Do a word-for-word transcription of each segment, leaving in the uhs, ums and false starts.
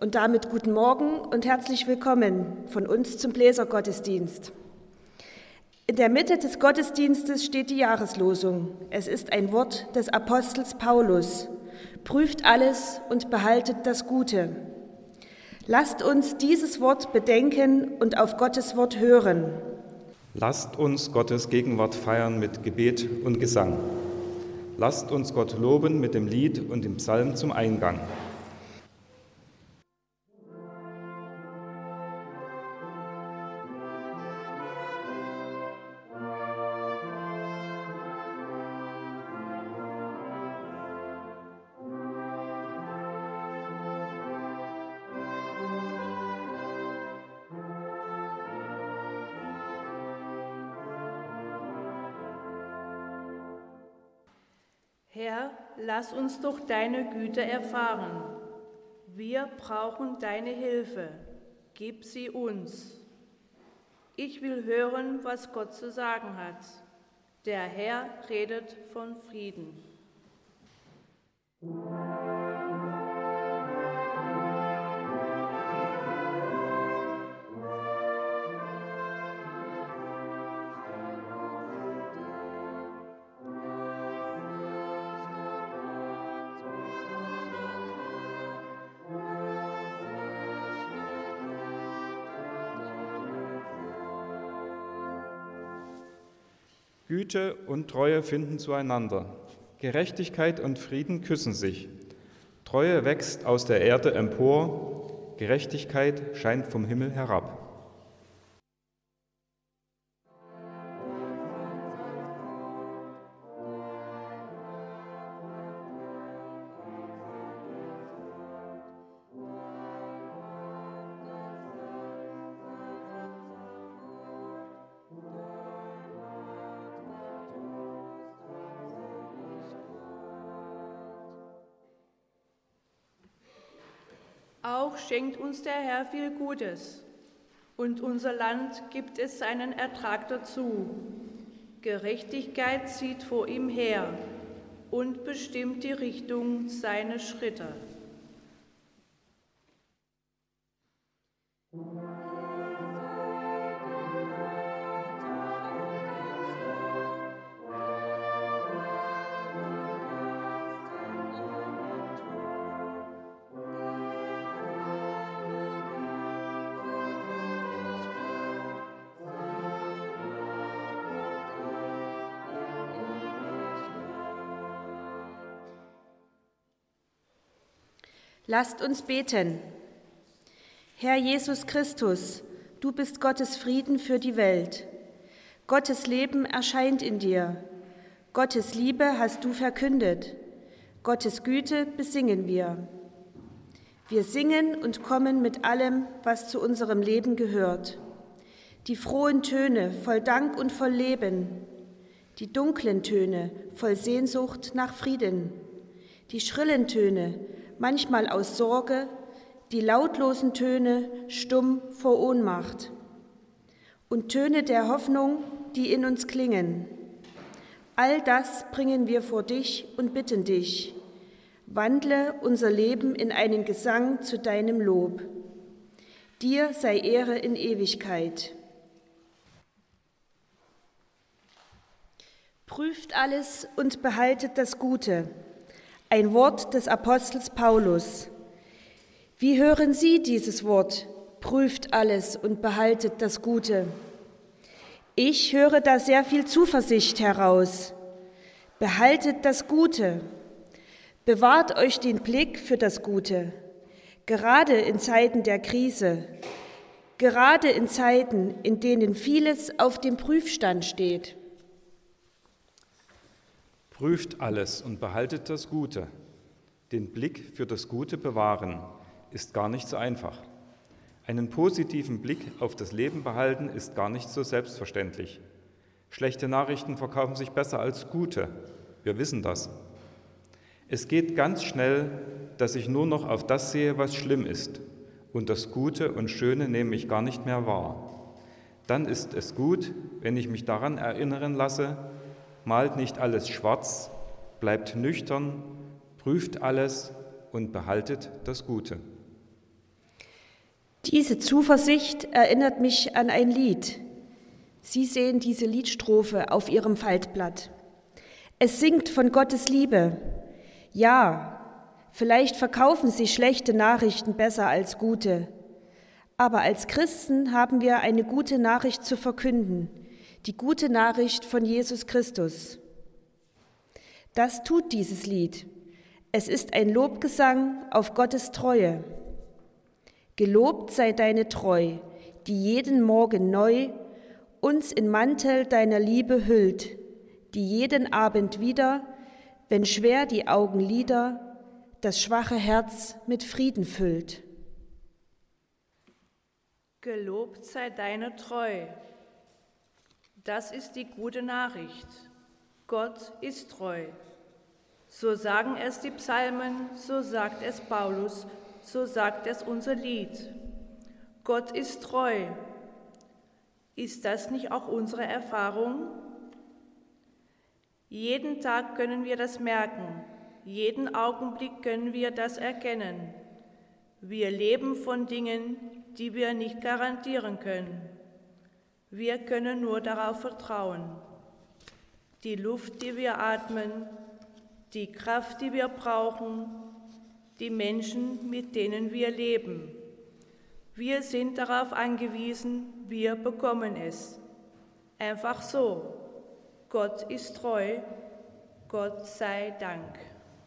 Und damit guten Morgen und herzlich willkommen von uns zum Bläsergottesdienst. In der Mitte des Gottesdienstes steht die Jahreslosung. Es ist ein Wort des Apostels Paulus. Prüft alles und behaltet das Gute. Lasst uns dieses Wort bedenken und auf Gottes Wort hören. Lasst uns Gottes Gegenwart feiern mit Gebet und Gesang. Lasst uns Gott loben mit dem Lied und dem Psalm zum Eingang. Herr, lass uns doch deine Güte erfahren. Wir brauchen deine Hilfe. Gib sie uns. Ich will hören, was Gott zu sagen hat. Der Herr redet von Frieden. Güte und Treue finden zueinander. Gerechtigkeit und Frieden küssen sich. Treue wächst aus der Erde empor. Gerechtigkeit scheint vom Himmel herab. Auch schenkt uns der Herr viel Gutes, und unser Land gibt es seinen Ertrag dazu. Gerechtigkeit zieht vor ihm her und bestimmt die Richtung seiner Schritte. Lasst uns beten. Herr Jesus Christus, du bist Gottes Frieden für die Welt. Gottes Leben erscheint in dir. Gottes Liebe hast du verkündet. Gottes Güte besingen wir. Wir singen und kommen mit allem, was zu unserem Leben gehört. Die frohen Töne voll Dank und voll Leben. Die dunklen Töne voll Sehnsucht nach Frieden. Die schrillen Töne manchmal aus Sorge, die lautlosen Töne stumm vor Ohnmacht und Töne der Hoffnung, die in uns klingen. All das bringen wir vor dich und bitten dich. Wandle unser Leben in einen Gesang zu deinem Lob. Dir sei Ehre in Ewigkeit. Prüft alles und behaltet das Gute. Ein Wort des Apostels Paulus. Wie hören Sie dieses Wort? Prüft alles und behaltet das Gute. Ich höre da sehr viel Zuversicht heraus. Behaltet das Gute. Bewahrt euch den Blick für das Gute. Gerade in Zeiten der Krise. Gerade in Zeiten, in denen vieles auf dem Prüfstand steht. Prüft alles und behaltet das Gute. Den Blick für das Gute bewahren ist gar nicht so einfach. Einen positiven Blick auf das Leben behalten ist gar nicht so selbstverständlich. Schlechte Nachrichten verkaufen sich besser als gute. Wir wissen das. Es geht ganz schnell, dass ich nur noch auf das sehe, was schlimm ist, und das Gute und Schöne nehme ich gar nicht mehr wahr. Dann ist es gut, wenn ich mich daran erinnern lasse, malt nicht alles schwarz, bleibt nüchtern, prüft alles und behaltet das Gute. Diese Zuversicht erinnert mich an ein Lied. Sie sehen diese Liedstrophe auf Ihrem Faltblatt. Es singt von Gottes Liebe. Ja, vielleicht verkaufen Sie schlechte Nachrichten besser als gute. Aber als Christen haben wir eine gute Nachricht zu verkünden, die gute Nachricht von Jesus Christus. Das tut dieses Lied. Es ist ein Lobgesang auf Gottes Treue. Gelobt sei deine Treu, die jeden Morgen neu uns in Mantel deiner Liebe hüllt, die jeden Abend wieder, wenn schwer die Augen lider, das schwache Herz mit Frieden füllt. Gelobt sei deine Treu. Das ist die gute Nachricht. Gott ist treu. So sagen es die Psalmen, so sagt es Paulus, so sagt es unser Lied. Gott ist treu. Ist das nicht auch unsere Erfahrung? Jeden Tag können wir das merken, jeden Augenblick können wir das erkennen. Wir leben von Dingen, die wir nicht garantieren können. Wir können nur darauf vertrauen. Die Luft, die wir atmen, die Kraft, die wir brauchen, die Menschen, mit denen wir leben. Wir sind darauf angewiesen, wir bekommen es. Einfach so. Gott ist treu, Gott sei Dank.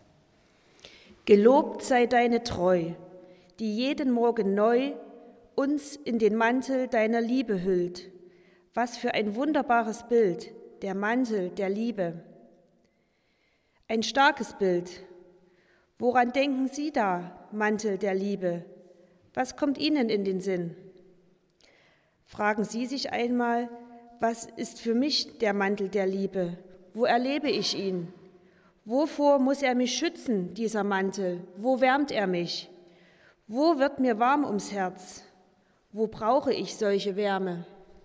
Gelobt sei deine Treu, die jeden Morgen neu uns in den Mantel deiner Liebe hüllt. Was für ein wunderbares Bild, der Mantel der Liebe. Ein starkes Bild. Woran denken Sie da, Mantel der Liebe? Was kommt Ihnen in den Sinn? Fragen Sie sich einmal, was ist für mich der Mantel der Liebe? Wo erlebe ich ihn? Wovor muss er mich schützen, dieser Mantel? Wo wärmt er mich? Wo wird mir warm ums Herz? Wo brauche ich solche Wärme?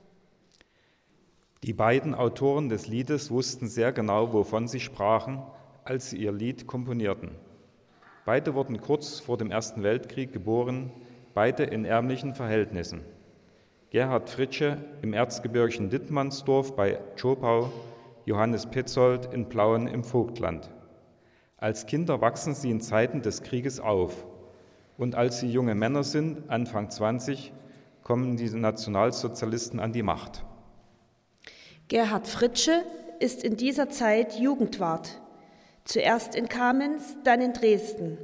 Die beiden Autoren des Liedes wussten sehr genau, wovon sie sprachen, als sie ihr Lied komponierten. Beide wurden kurz vor dem Ersten Weltkrieg geboren, beide in ärmlichen Verhältnissen. Gerhard Fritzsche im erzgebirgischen Dittmannsdorf bei Zschopau, Johannes Petzold in Plauen im Vogtland. Als Kinder wachsen sie in Zeiten des Krieges auf. Und als sie junge Männer sind, Anfang zwanzig, kommen diese Nationalsozialisten an die Macht. Gerhard Fritzsche ist in dieser Zeit Jugendwart. Zuerst in Kamenz, dann in Dresden.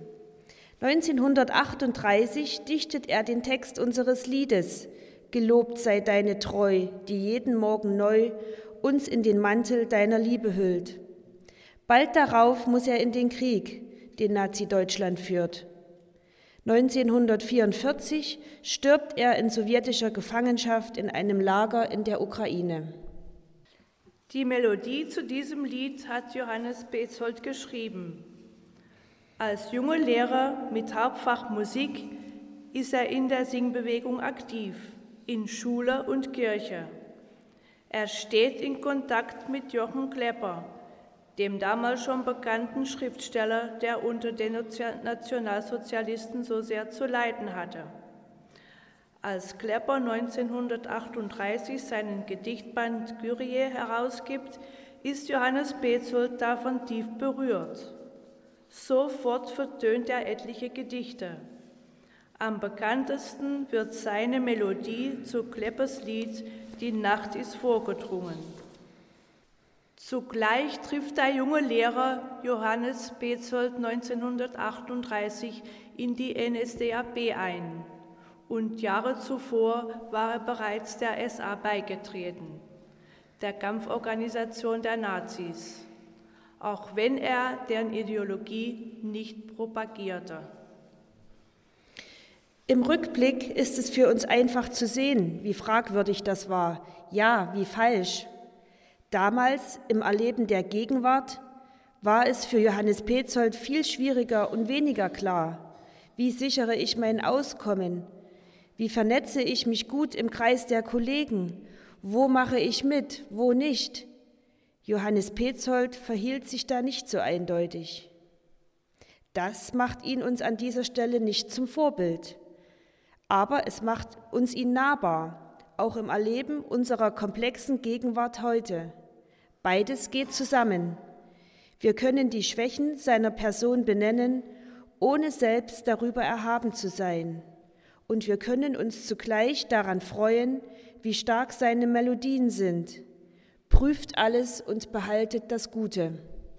neunzehnhundertachtunddreißig dichtet er den Text unseres Liedes »Gelobt sei deine Treu, die jeden Morgen neu uns in den Mantel deiner Liebe hüllt«. Bald darauf muss er in den Krieg, den Nazi-Deutschland führt. neunzehnhundertvierundvierzig stirbt er in sowjetischer Gefangenschaft in einem Lager in der Ukraine. Die Melodie zu diesem Lied hat Johannes Petzold geschrieben. Als junger Lehrer mit Hauptfach Musik ist er in der Singbewegung aktiv, in Schule und Kirche. Er steht in Kontakt mit Jochen Klepper, dem damals schon bekannten Schriftsteller, der unter den Nationalsozialisten so sehr zu leiden hatte. Als Klepper neunzehnhundertachtunddreißig seinen Gedichtband Kyrie herausgibt, ist Johannes Petzold davon tief berührt. Sofort vertönt er etliche Gedichte. Am bekanntesten wird seine Melodie zu Kleppers Lied »Die Nacht ist vorgedrungen«. Zugleich trifft der junge Lehrer Johannes Petzold neunzehnhundertachtunddreißig in die N S D A P ein. Und Jahre zuvor war er bereits der S A beigetreten, der Kampforganisation der Nazis, auch wenn er deren Ideologie nicht propagierte. Im Rückblick ist es für uns einfach zu sehen, wie fragwürdig das war, ja, wie falsch. Damals, im Erleben der Gegenwart, war es für Johannes Petzold viel schwieriger und weniger klar. Wie sichere ich mein Auskommen? Wie vernetze ich mich gut im Kreis der Kollegen? Wo mache ich mit, wo nicht? Johannes Petzold verhielt sich da nicht so eindeutig. Das macht ihn uns an dieser Stelle nicht zum Vorbild. aber es macht uns ihn nahbar, auch im Erleben unserer komplexen Gegenwart heute. Beides geht zusammen. Wir können die Schwächen seiner Person benennen, ohne selbst darüber erhaben zu sein. Und wir können uns zugleich daran freuen, wie stark seine Melodien sind. Prüft alles und behaltet das Gute.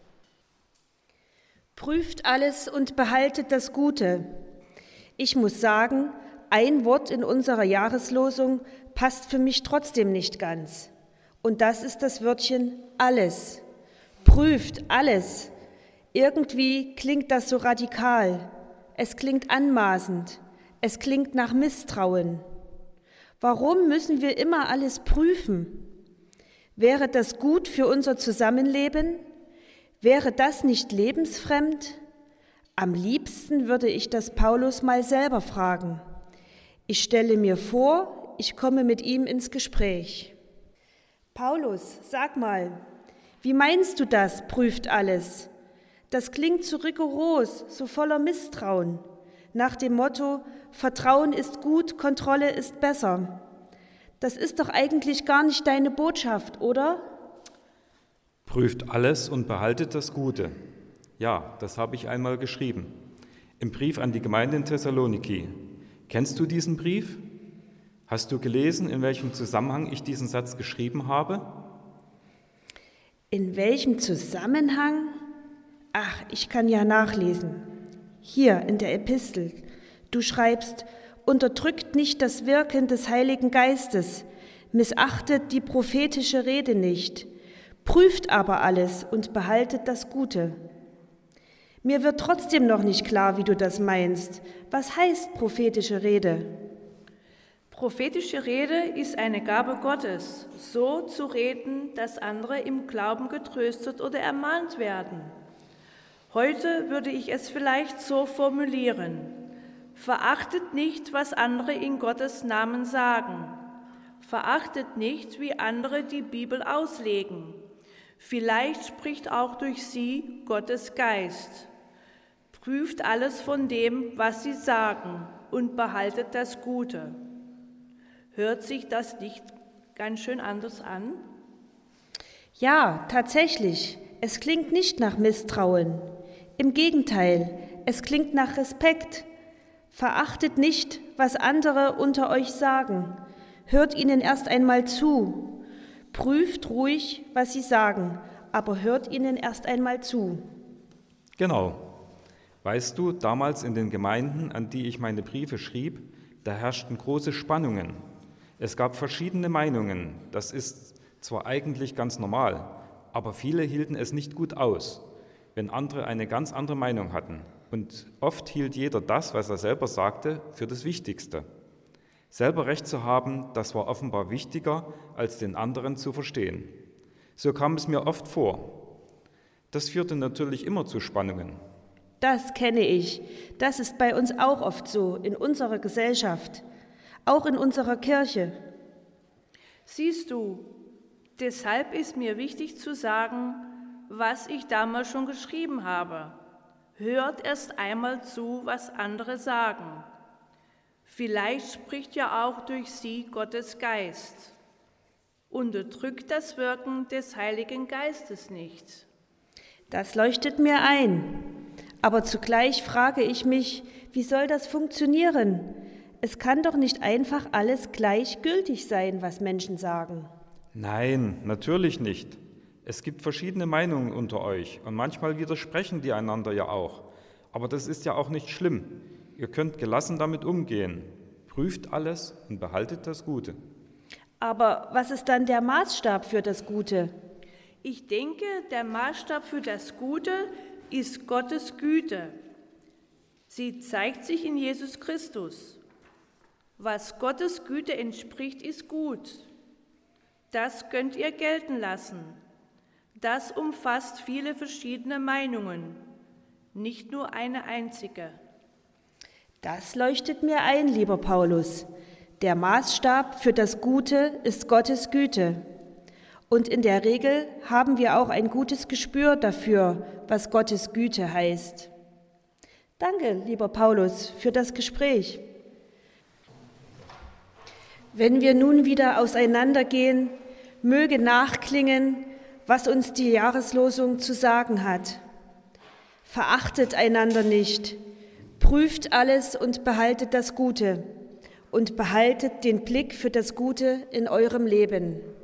Prüft alles und behaltet das Gute. Ich muss sagen, ein Wort in unserer Jahreslosung passt für mich trotzdem nicht ganz. Und das ist das Wörtchen alles. Prüft alles. Irgendwie klingt das so radikal. Es klingt anmaßend. Es klingt nach Misstrauen. Warum müssen wir immer alles prüfen? Wäre das gut für unser Zusammenleben? Wäre das nicht lebensfremd? Am liebsten würde ich das Paulus mal selber fragen. Ich stelle mir vor, ich komme mit ihm ins Gespräch. Paulus, sag mal, wie meinst du das, prüft alles? Das klingt so rigoros, so voller Misstrauen, nach dem Motto, Vertrauen ist gut, Kontrolle ist besser. Das ist doch eigentlich gar nicht deine Botschaft, oder? Prüft alles und behaltet das Gute. Ja, das habe ich einmal geschrieben. Im Brief an die Gemeinde in Thessaloniki. Kennst du diesen Brief? Hast du gelesen, in welchem Zusammenhang ich diesen Satz geschrieben habe? In welchem Zusammenhang? Ach, ich kann ja nachlesen. Hier in der Epistel. Du schreibst, unterdrückt nicht das Wirken des Heiligen Geistes, missachtet die prophetische Rede nicht, prüft aber alles und behaltet das Gute. Mir wird trotzdem noch nicht klar, wie du das meinst. Was heißt prophetische Rede? Prophetische Rede ist eine Gabe Gottes, so zu reden, dass andere im Glauben getröstet oder ermahnt werden. Heute würde ich es vielleicht so formulieren: Verachtet nicht, was andere in Gottes Namen sagen. Verachtet nicht, wie andere die Bibel auslegen. Vielleicht spricht auch durch sie Gottes Geist. Prüft alles von dem, was sie sagen, und behaltet das Gute. Hört sich das nicht ganz schön anders an? Ja, tatsächlich. Es klingt nicht nach Misstrauen. Im Gegenteil, es klingt nach Respekt. Verachtet nicht, was andere unter euch sagen. Hört ihnen erst einmal zu. Prüft ruhig, was sie sagen, aber hört ihnen erst einmal zu. Genau. Weißt du, damals in den Gemeinden, an die ich meine Briefe schrieb, da herrschten große Spannungen. Es gab verschiedene Meinungen. Das ist zwar eigentlich ganz normal, aber viele hielten es nicht gut aus, wenn andere eine ganz andere Meinung hatten. Und oft hielt jeder das, was er selber sagte, für das Wichtigste. Selber Recht zu haben, das war offenbar wichtiger, als den anderen zu verstehen. So kam es mir oft vor. Das führte natürlich immer zu Spannungen. Das kenne ich. Das ist bei uns auch oft so, in unserer Gesellschaft, auch in unserer Kirche. Siehst du, deshalb ist mir wichtig zu sagen, was ich damals schon geschrieben habe. Hört erst einmal zu, was andere sagen. Vielleicht spricht ja auch durch sie Gottes Geist. Unterdrückt das Wirken des Heiligen Geistes nicht. Das leuchtet mir ein. Aber zugleich frage ich mich, wie soll das funktionieren? Es kann doch nicht einfach alles gleichgültig sein, was Menschen sagen. Nein, natürlich nicht. Es gibt verschiedene Meinungen unter euch und manchmal widersprechen die einander ja auch. Aber das ist ja auch nicht schlimm. Ihr könnt gelassen damit umgehen. Prüft alles und behaltet das Gute. Aber was ist dann der Maßstab für das Gute? Ich denke, der Maßstab für das Gute ist Gottes Güte. Sie zeigt sich in Jesus Christus. Was Gottes Güte entspricht, ist gut. Das könnt ihr gelten lassen. Das umfasst viele verschiedene Meinungen, nicht nur eine einzige. Das leuchtet mir ein, lieber Paulus. Der Maßstab für das Gute ist Gottes Güte. Und in der Regel haben wir auch ein gutes Gespür dafür, was Gottes Güte heißt. Danke, lieber Paulus, für das Gespräch. Wenn wir nun wieder auseinandergehen, möge nachklingen, was uns die Jahreslosung zu sagen hat. Verachtet einander nicht, prüft alles und behaltet das Gute und behaltet den Blick für das Gute in eurem Leben.